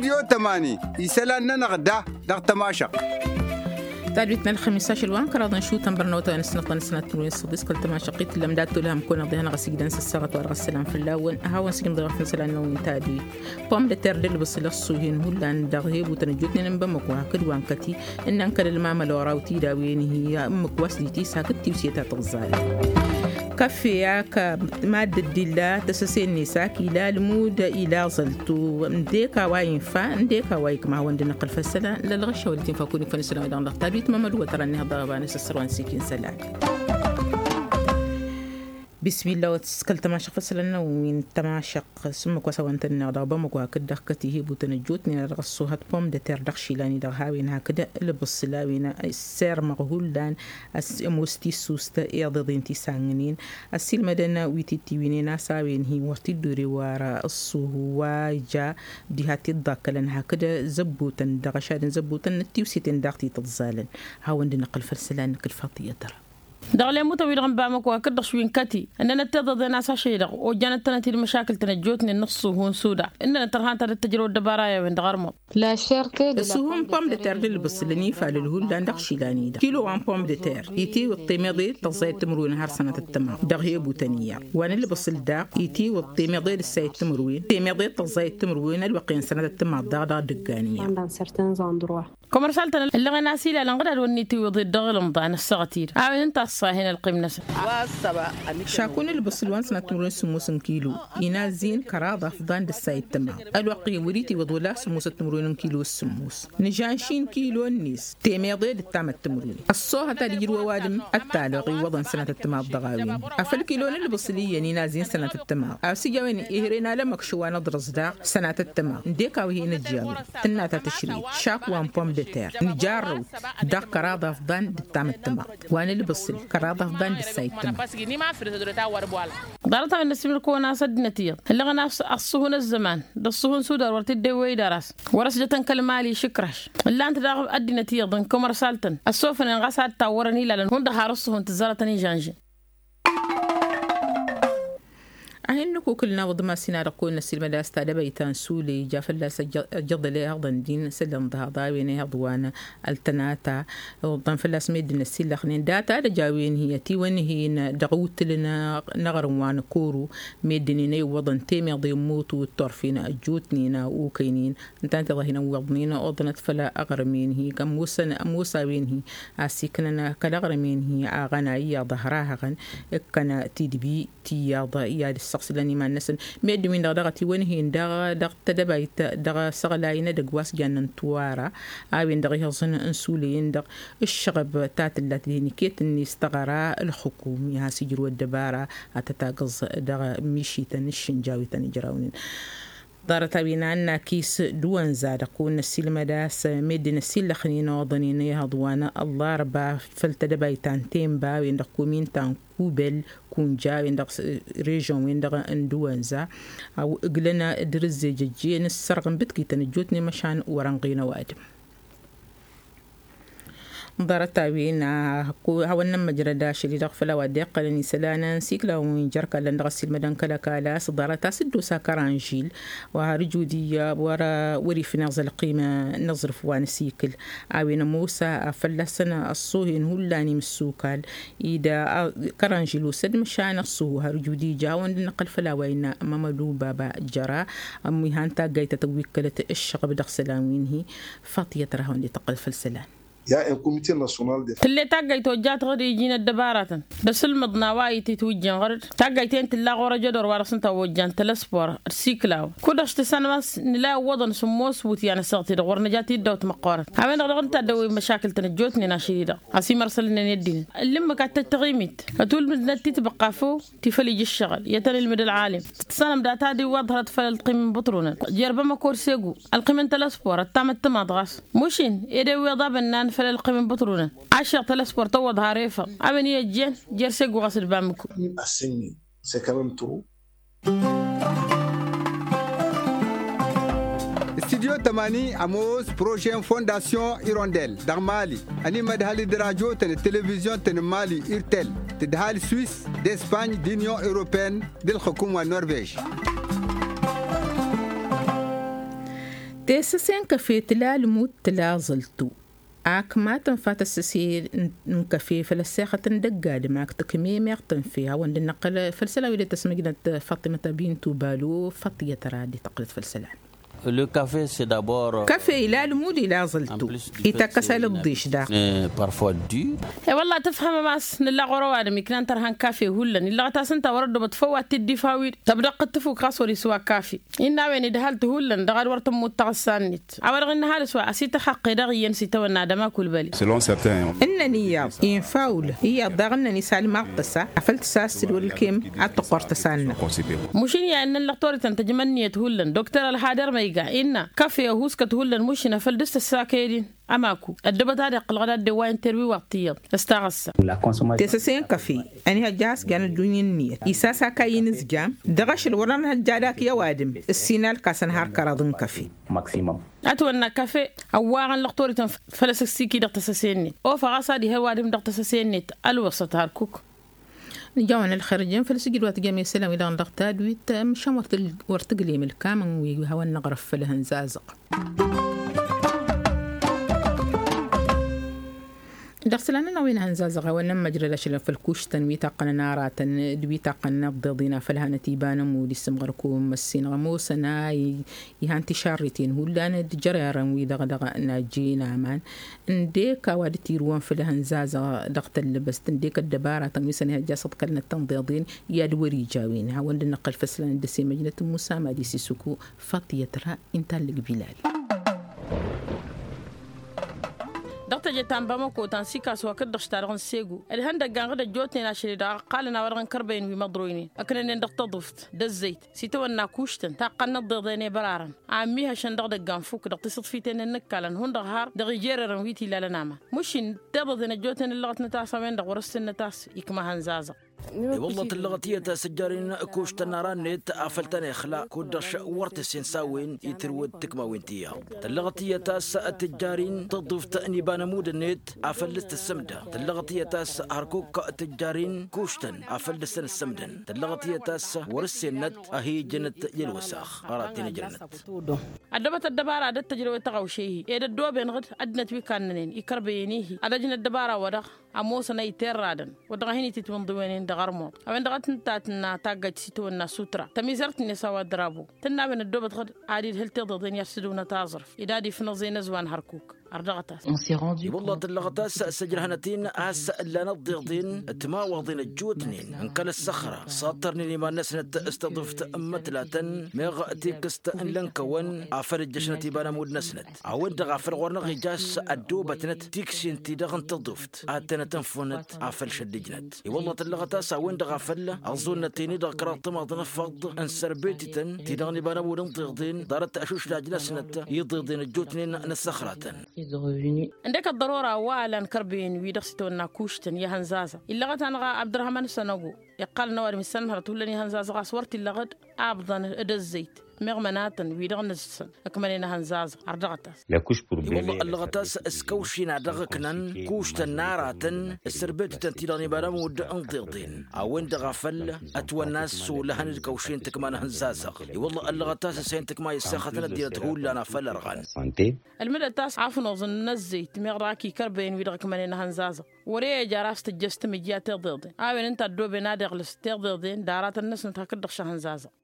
استديو 8 يسالنا نغدا دغ تماشق تالبيتنا الخميساش الوان كراضن شو تنبرنوتا نسنة سنة تنوين الصديس كل تماشقيت اللي مداتو لها مكونا ضيانا غسيق دانس الساغت وارغ السلام في اللاون هاون سيقم ضيغ في نسلان نوين تادي بوم لتر دل بصيلا الصوهين هولان داغيب وتنجوتني ننبمك وهكذا وانكتي إن أنكر المعمل وراوتي داوين هي أمك واسديتي ساكتي وسيتا تغزالي كفيا كمادة دلا تسسين نساكي لا المود إلى زلتو مديكا واين فا مديكا وايك مع وند نقل فسلا للغشة والتين فاكوني فنسلا ويدان الله تابيت مملوة ترى أنها ضربان سسروان سيكين سلام بسم الله وتسكل تماشق فسلنا وين تماشق سمك وسوانتنا ضربمك وهكذا كتيه بوتنجوتني رغصو هتبوم دتر دخشي لاني دغهاوين هكذا لبصلاوين السير مغهول لان موستي سوستا ايضا سانغنين السيل مدنا ويتي وينينا ساوين هي ورتي دوري ورا الصهواجا دي هاتي الضاكلن هكذا زبوتن دغشادن زبوتن نتيوسيتن داغتي تتزالن هاون دي نقل فسلان كل فاطيه ترى دغلي متوي رغم بامك وكدخ شوين كتي اننا تضد ناس شيء وجانت تنتي المشاكل تنجوتني النص هون سودا اننا ترهان تجرو الدبرايا وين دغرمو لا شركه السهم بوم دي تير اللي بصلني فالهول لاندخ شيلاني دا كيلو عن بوم دي تير يتي والطيميضي تصيد تمرون نهار سنه التمام دغهي بوتانيه وانا اللي بصل دا يتي والطيميضي للسيد تمروين طيميضي تصيد تمروين الوقين سنه التمام دا دقانيه عندنا سيرتين زاندروا كومرسالتنا اللي غناسي لا نقدر ونيتي وضد دغلم ضان السغتير انت هنا القيمة شاكون اللي بصلوان سنة تمرين سموسن كيلو ينازين كراضة فضان دسايد تمام الوقي وريتي وضولا سموس التمرين كيلو السموس نجانشين كيلو النيس تيميضي للتام التمرين الصوها تالي جروا وادم التالغي وضن سنة التمام ضغاوين أفل كيلو اللي بصليا ينازين سنة التمام أوسيجاوين إهرينا لمك شوانا درزداق سنة التمام ديكا وهي نجاوي تناتا تشري شاكوان بوم دتير نجارو داق كراضة فضان دتام التمام وانا اللي بصل كراضة فضان دسايد تمام دارتها النسيم الكونا صدنتي اللي غنا الصهون الزمان ده الصهون سودار ورتي دوي درس ورسجة كلمالي شكرش اللي انت داغ ادي نتيجه ضن كومرسالتن السوف نغاسات تاورني لان هون ده هارصهون تزارتني جانجي أهنكو كلنا وضما سينا رقول نسيل مداستا دبيتان سولي جافلا جضلي هضن دين سلم ضاويني هضوانا التناتا وضم فلاس ميد نسيل لخنين داتا دجاوين هي تيوين هي دغوت لنا نغروان كورو ميدنيني وضن تيمي ضيموت والطرفين أجوتنينا وكينين انتانت ظهينا وضنينا وضنت فلا أغرمين هي كموسا وين هي أسيكنا كالأغرمين هي آغانا ظهراها غن كان تيدبي تياضا سلاني ما الناس ميد من دغتي وين هي دغ تدبيت دغ سغلاينا دغواس جانن توارا اوين دغ يحصن انسولين دغ الشغب تات التي نكيت اني استغرا الحكومي ها سجروا الدبارة اتتاقز دغ ميشيتن الشنجاوي تنجراونين دارتا بينا أن كيس دوان زاد قون السيل مداس ميدن السيل لخنينا وضنيني هضوانا الله ربا فلتدبايتان تيمبا ويندقو مين تان كوبل كونجا ويندق ريجون ويندق اندوانزا أو إقلنا درزي جيجين السرغن بتكي تنجوتني مشان ورنقينا وادم ضرتا بينا هاونا مجرى داش اللي دغفلا وديق لني سلانا سيكلا وين جركا لندغسل مدن كلا كالاس ضرتا سدو ساكرانجيل وهرجودية وري في نغز القيمة نظرف وان سيكل عوين موسى أفلسنا الصوهن هلاني مسوكال إذا كرانجيل وسد مشان الصوه هرجودي جاون نقل فلا وين ممدو بابا جرا أمي هانتا قايتا توكلة الشغب دغسلان وينهي فاطية ترهون دي تقل فلسلان يا الكوميتي ناسيونال دي اللي تاجي توجات غير يجينا الدبارات بس المضنا وايتي توجين غير تاجي انت لا غور جدور ورسن توجان تلسبور سيكلاو كلش تسنه بس نلا وضن سموس وتي يعني صغتي غور نجاتي دوت مقارن عمل غير انت دوي مشاكل تنجوتني ناشيده اسي مرسلنا ندين لما كانت تغيمت تقول من تبقى فو تفلج الشغل يتن المد العالم تسنم داتا دي وظهرت فالقيم بطرونه جربه ما كورسيغو القيم تلسبور التام التماضغاس مشين يدوي ضابن فلا القيم بطرونه 10 تلسبور تو ظهريفه ابني جين جرسيغو غسل بامكو اسني سي كمان ترو استديو 8 أموس بروجين فونداسيون إيرونديل در مالي أني مدهالي دراجو تن التلفزيون تن مالي إيرتيل تدهالي سويس دي إسباني دي نيون أوروبين دي الحكومة النرويج تيسسين كافي تلال موت تلا زلتو ما تنفات السسي نكفي فلساخة دقاد معك تكمي ميغتن فيها وند النقل فلسلا ويلي تسمى فاطمة بنت بالو فطية رادي تقلت فلسلا. Le café, c'est d'abord... كافي لا المودي لا زلتو يتكسل الضيش دا parfois dur. والله تفهم ماس نلا غروان ميكنان ترهان كافي هولن إلا تاسنتا ورد بتفوت تدي فاويل تبدأ تفوق خاصوري سوا كافي إننا وين دهالت هولن دغال ورتم متغسانيت أول غن هذا سوا أسيت حق دغيا سيتونا دما كل بالي إنني إن فاول هي ضغنا نسال مقصة عفلت ساسل والكيم أتقرت سالنا مشين يا إن اللقطورة تجمنيت هولن دكتور الحادر ما إن كافي هوسكت هولن مشينا فلدست الساكيدين أماكو الدبت هذا قلقات دوائن تروي وقتيا استغص تسسين كافي أنا هجاس كان الدنيا النية إساسا كاينز جام دغش الوران هجادك يا وادم السينال كاسن هار كرادن كافي ماكسيمم أتونا كافي أواعن لقطورة فلس السيكي دق تسسيني أو فغاسا دي هوادم دق تسسيني الوسط هاركوك نجاون الخارجين فلسجل واتجمع السلام إلى نلقتاد ويت مشان ورتقلي من الكامن ويهوى النغرف في الهنزازق دخلنا نوين هنزازق ونما مجرى لشل في الكوش تنوي تقنا نارات دوي تقنا ضدينا فلها نتيبانا مودي سمغركم مسين غموسنا يهانتي شارتين هولان دجريرا ويدغدغ ناجينا مان نديك وادتي روان فلها هنزازق دغت اللبس تنديك الدبارة تنوي سنها جاسد كلنا التنضيضين يا دوري جاوين هاون النقل فسلان دسي مجنة مسامة دي سيسوكو فاطيترا انت اللي بلال دكتور جتان بامكو تنسيكا سوا كدش تارغن سيغو الهند غانغدا جوتنا شريدا قالنا ورغن كربين وي مضرويني اكن دكتور ضفت دزيت سيتونا كوشتن تاقنا ضديني برارن عميها شندغدا غانفوك دكتور صفيتين نكالن هون دغهار دغيجرن ويتي لا لناما مشين تبدنا جوتن اللغت نتاس وين دغورستن نتاس يكما هنزازا والله اللغتية سجارين كوش تناران نت أفلتني إخلاق كودش ورت سينساوين يترود تكما وينتيا اللغتية تاس التجارين تضيف تأنيبان مود النت أفلست السمدة اللغتية تاس هركوك التجارين كوشتن أفلست السمدن اللغتية تاس ورس النت أهي جنت يلوساخ أراتين جنت أدبت الدبارة أدت تجربة تغوشيه إذا الدوبين غد أدنت ويكاننين يكربينيه أدجن الدبارة ودخ أموسنا يتردن ودغهني تتمنضوين دغرمو أوين دغت نتاتنا تاجت سيتونا سوترا تميزرت نسوا درابو تنا من الدوبت غد عادي هل تضدين يرسدون تازرف إذا دي في نظين زوان هركوك والله اللغتاس سجرهنتين أس لا نضيضين تماوضين الجودنين انكل الصخرة ساطرني لما نسنت استضفت مثلاً ميغ تيكست لنكون عفر الجشنة بانا مود نسنت عود غافر ورنغ جاس الدوبة نت تيكسين تيدغن تضفت آتنا تنفونت عفر شدجنت والله اللغتاس عود غافر أظن تيني دغكرا طماط نفض انسر بيتتن تيدغني بانا مود نضيضين دارت أشوش لاج نسنت يضيضين الجودنين نسخرة عندك الضرورة والا كربين ويدخسيتونا كوشتن يا هنزازة إلا غد أنا عبد الرحمن السنوغو يقال نوار من سنة تقولني هنزازة غاسورتي إلا غد أبضن الزيت مغمناتا ويدغن السن أكملنا هنزازة عردغتاس والله اللغتاس اسكوشين عدغكنن كوشتن ناراتن السربيت تنتيلاني برامود انضيضين أوين دغافل أتوناس سولهن الكوشين تكمان هنزازة والله اللغتاس سين تكما يساختنا ديرت هول لنا فلرغان المدى تاس عافنو ظن الزيت مغراكي كربين ويدغك مننا هنزازة وريه جاراس تجست مجيا تغضيضين أوين انت الدوبي نادغ لس تغضيضين دارات الناس نتاكدغش هنزازة